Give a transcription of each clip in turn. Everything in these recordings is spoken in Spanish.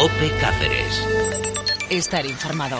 COPE Cáceres. Estar informado.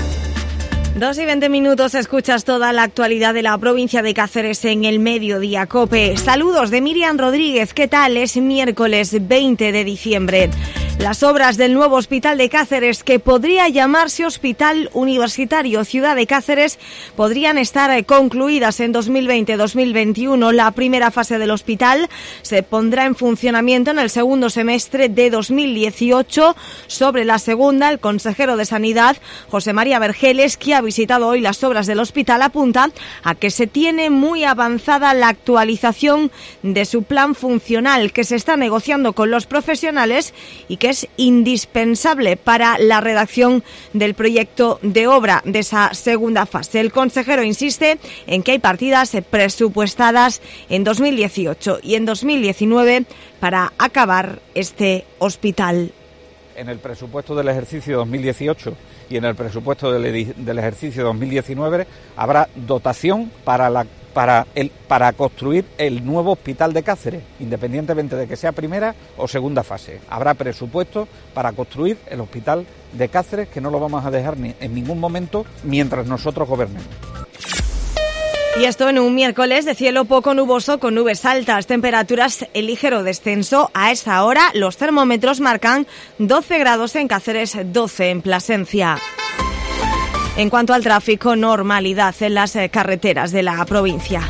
2:20, escuchas toda la actualidad de la provincia de Cáceres en el Mediodía COPE. Saludos de Miriam Rodríguez, ¿qué tal? Es miércoles 20 de diciembre. Las obras del nuevo hospital de Cáceres, que podría llamarse Hospital Universitario Ciudad de Cáceres, podrían estar concluidas en 2020-2021. La primera fase del hospital se pondrá en funcionamiento en el segundo semestre de 2018. Sobre la segunda, el consejero de Sanidad, José María Vergeles, que ha visitado hoy las obras del hospital, apunta a que se tiene muy avanzada la actualización de su plan funcional, que se está negociando con los profesionales y que es indispensable para la redacción del proyecto de obra de esa segunda fase. El consejero insiste en que hay partidas presupuestadas en 2018 y en 2019 para acabar este hospital. En el presupuesto del ejercicio 2018 y en el presupuesto del ejercicio 2019 habrá dotación para construir el nuevo hospital de Cáceres, independientemente de que sea primera o segunda fase. Habrá presupuesto para construir el hospital de Cáceres, que no lo vamos a dejar en ningún momento mientras nosotros gobernemos. Y esto en un miércoles de cielo poco nuboso con nubes altas, temperaturas en ligero descenso. A esta hora los termómetros marcan 12 grados en Cáceres, 12 en Plasencia. En cuanto al tráfico, normalidad en las carreteras de la provincia.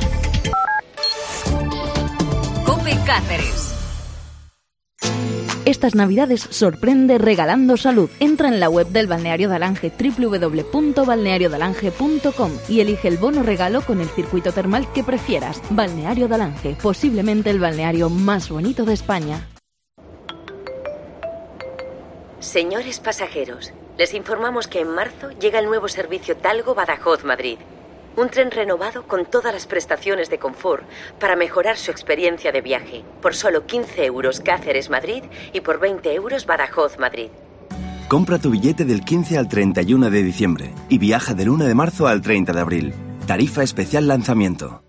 COPE Cáceres. Estas Navidades sorprende regalando salud. Entra en la web del Balneario de Alange, www.balneariodalange.com, y elige el bono regalo con el circuito termal que prefieras. Balneario de Alange, posiblemente el balneario más bonito de España. Señores pasajeros, les informamos que en marzo llega el nuevo servicio Talgo-Badajoz-Madrid. Un tren renovado con todas las prestaciones de confort para mejorar su experiencia de viaje. Por solo 15 euros Cáceres-Madrid y por 20 euros Badajoz-Madrid. Compra tu billete del 15 al 31 de diciembre y viaja del 1 de marzo al 30 de abril. Tarifa especial lanzamiento.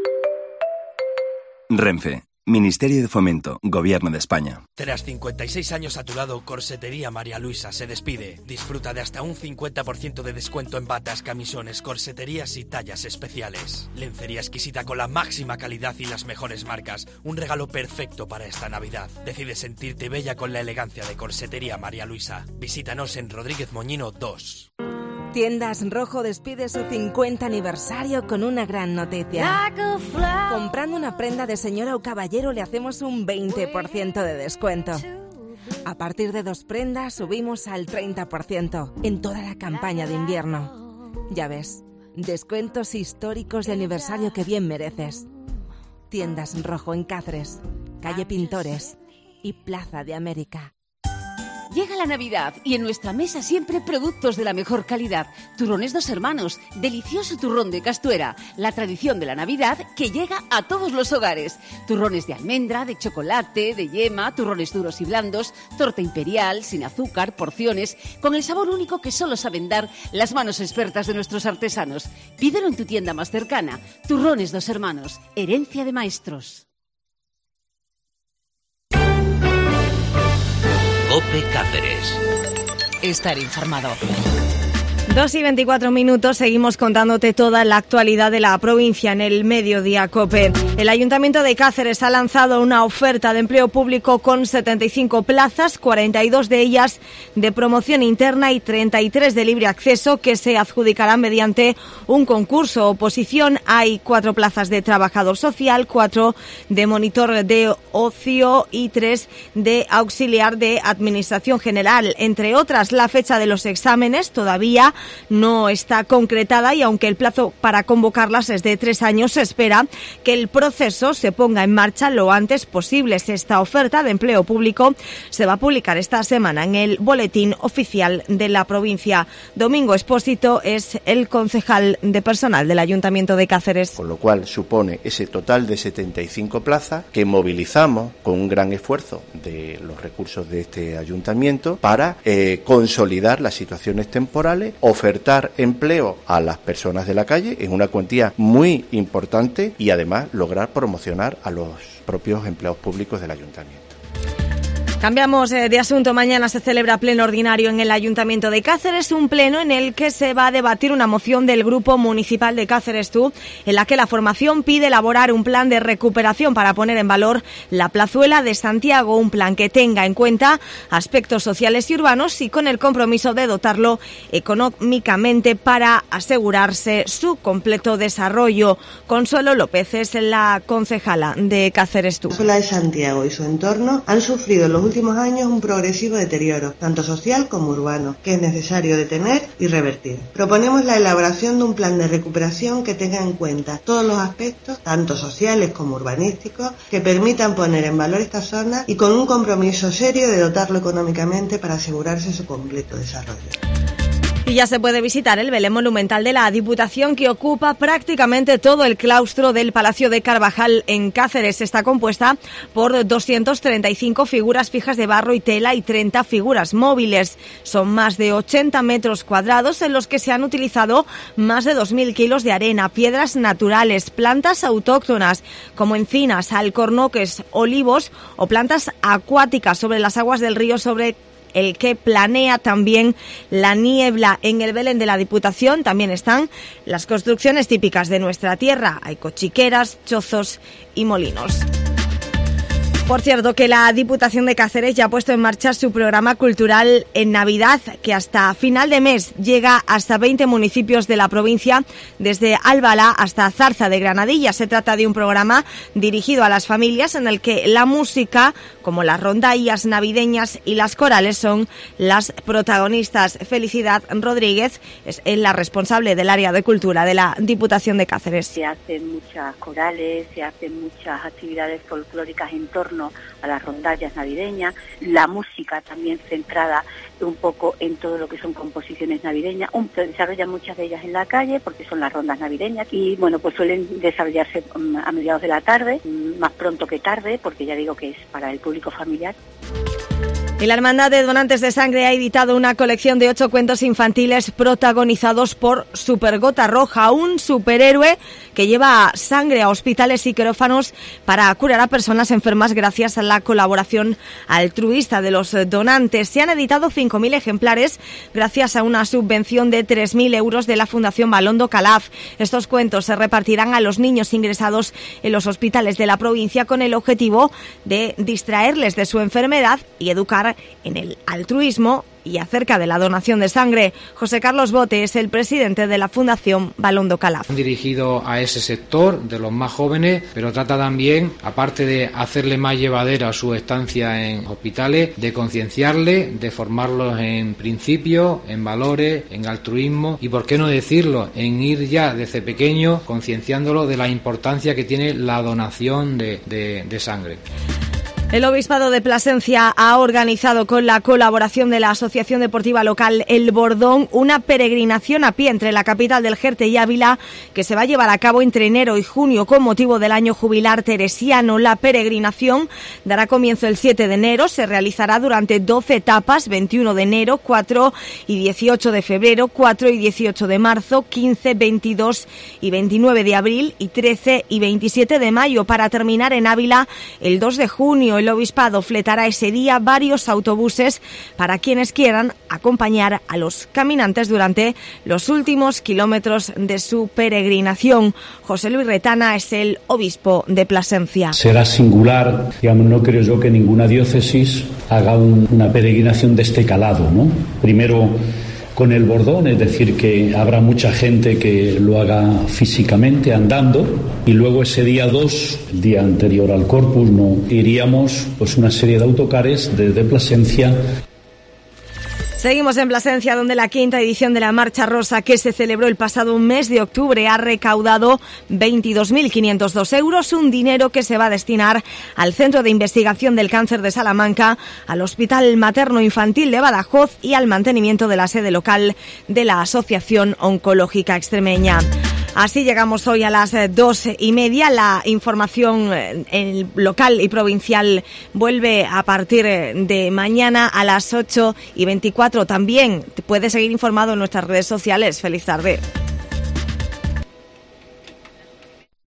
Renfe. Ministerio de Fomento, Gobierno de España. Tras 56 años a tu lado, Corsetería María Luisa se despide. Disfruta de hasta un 50% de descuento en batas, camisones, corseterías y tallas especiales. Lencería exquisita con la máxima calidad y las mejores marcas. Un regalo perfecto para esta Navidad. Decide sentirte bella con la elegancia de Corsetería María Luisa. Visítanos en Rodríguez Moñino 2. Tiendas Rojo despide su 50 aniversario con una gran noticia. Comprando una prenda de señora o caballero le hacemos un 20% de descuento. A partir de 2 prendas subimos al 30% en toda la campaña de invierno. Ya ves, descuentos históricos de aniversario que bien mereces. Tiendas Rojo en Cáceres, calle Pintores y Plaza de América. Llega la Navidad y en nuestra mesa siempre productos de la mejor calidad. Turrones Dos Hermanos, delicioso turrón de Castuera, la tradición de la Navidad que llega a todos los hogares. Turrones de almendra, de chocolate, de yema, turrones duros y blandos, torta imperial, sin azúcar, porciones, con el sabor único que solo saben dar las manos expertas de nuestros artesanos. Pídelo en tu tienda más cercana. Turrones Dos Hermanos, herencia de maestros. COPE Cáceres. Estar informado. 2:24, seguimos contándote toda la actualidad de la provincia en el Mediodía COPE. El Ayuntamiento de Cáceres ha lanzado una oferta de empleo público con 75 plazas, 42 de ellas de promoción interna y 33 de libre acceso, que se adjudicarán mediante un concurso oposición. Hay 4 plazas de trabajador social, 4 de monitor de ocio y 3 de auxiliar de administración general. Entre otras, la fecha de los exámenes todavía no está concretada y aunque el plazo para convocarlas es de 3 años, se espera que el proceso se ponga en marcha lo antes posible. Esta oferta de empleo público se va a publicar esta semana en el Boletín Oficial de la provincia. Domingo Expósito es el concejal de personal del Ayuntamiento de Cáceres. Con lo cual supone ese total de 75 plazas que movilizamos con un gran esfuerzo de los recursos de este ayuntamiento para consolidar las situaciones temporales, ofertar empleo a las personas de la calle en una cuantía muy importante y además lograr promocionar a los propios empleados públicos del ayuntamiento. Cambiamos de asunto. Mañana se celebra pleno ordinario en el Ayuntamiento de Cáceres, un pleno en el que se va a debatir una moción del Grupo Municipal de Cáceres Tú, en la que la formación pide elaborar un plan de recuperación para poner en valor la plazuela de Santiago, un plan que tenga en cuenta aspectos sociales y urbanos y con el compromiso de dotarlo económicamente para asegurarse su completo desarrollo. Consuelo López es la concejala de Cáceres Tú. La plazuela de Santiago y su entorno han sufrido en los últimos años un progresivo deterioro, tanto social como urbano, que es necesario detener y revertir. Proponemos la elaboración de un plan de recuperación que tenga en cuenta todos los aspectos, tanto sociales como urbanísticos, que permitan poner en valor esta zona y con un compromiso serio de dotarlo económicamente para asegurarse su completo desarrollo. Y ya se puede visitar el Belén Monumental de la Diputación, que ocupa prácticamente todo el claustro del Palacio de Carvajal en Cáceres. Está compuesta por 235 figuras fijas de barro y tela y 30 figuras móviles. Son más de 80 metros cuadrados en los que se han utilizado más de 2.000 kilos de arena, piedras naturales, plantas autóctonas como encinas, alcornoques, olivos o plantas acuáticas sobre las aguas del río sobre el que planea también la niebla. En el Belén de la Diputación también están las construcciones típicas de nuestra tierra. Hay cochiqueras, chozos y molinos. Por cierto, que la Diputación de Cáceres ya ha puesto en marcha su programa cultural en Navidad, que hasta final de mes llega hasta 20 municipios de la provincia, desde Álvala hasta Zarza de Granadilla. Se trata de un programa dirigido a las familias en el que la música, como las rondallas navideñas y las corales, son las protagonistas. Felicidad Rodríguez es la responsable del área de cultura de la Diputación de Cáceres. Se hacen muchas corales, se hacen muchas actividades folclóricas en torno a las rondallas navideñas, la música también centrada un poco en todo lo que son composiciones navideñas. Se desarrollan muchas de ellas en la calle porque son las rondas navideñas y bueno, pues suelen desarrollarse a mediados de la tarde, más pronto que tarde, porque ya digo que es para el público familiar. Y la Hermandad de Donantes de Sangre ha editado una colección de 8 cuentos infantiles protagonizados por Supergota Roja, un superhéroe que lleva sangre a hospitales y quirófanos para curar a personas enfermas gracias a la colaboración altruista de los donantes. Se han editado 5.000 ejemplares gracias a una subvención de 3.000 euros de la Fundación Balondo Calaf. Estos cuentos se repartirán a los niños ingresados en los hospitales de la provincia con el objetivo de distraerles de su enfermedad y educar en el altruismo y acerca de la donación de sangre. José Carlos Bote es el presidente de la Fundación Balondo Calaf. Dirigido a ese sector de los más jóvenes, pero trata también, aparte de hacerle más llevadera su estancia en hospitales, de concienciarle, de formarlos en principios, en valores, en altruismo y, por qué no decirlo, en ir ya desde pequeño concienciándolo de la importancia que tiene la donación de sangre. El Obispado de Plasencia ha organizado con la colaboración de la Asociación Deportiva Local El Bordón una peregrinación a pie entre la capital del Jerte y Ávila que se va a llevar a cabo entre enero y junio con motivo del año jubilar teresiano. La peregrinación dará comienzo el 7 de enero, se realizará durante 12 etapas, 21 de enero, 4 y 18 de febrero, 4 y 18 de marzo, 15, 22 y 29 de abril y 13 y 27 de mayo, para terminar en Ávila el 2 de junio. El Obispado fletará ese día varios autobuses para quienes quieran acompañar a los caminantes durante los últimos kilómetros de su peregrinación. José Luis Retana es el obispo de Plasencia. Será singular, digamos, no creo yo que ninguna diócesis haga una peregrinación de este calado, ¿no? Primero con el Bordón, es decir, que habrá mucha gente que lo haga físicamente, andando, y luego ese día 2, el día anterior al Corpus, no iríamos pues una serie de autocares desde Plasencia. Seguimos en Plasencia, donde la 5ª edición de la Marcha Rosa, que se celebró el pasado mes de octubre, ha recaudado 22.502 euros, un dinero que se va a destinar al Centro de Investigación del Cáncer de Salamanca, al Hospital Materno Infantil de Badajoz y al mantenimiento de la sede local de la Asociación Oncológica Extremeña. Así llegamos hoy a las 2:30. La información local y provincial vuelve a partir de mañana a las 8:24. También puedes seguir informado en nuestras redes sociales. Feliz tarde.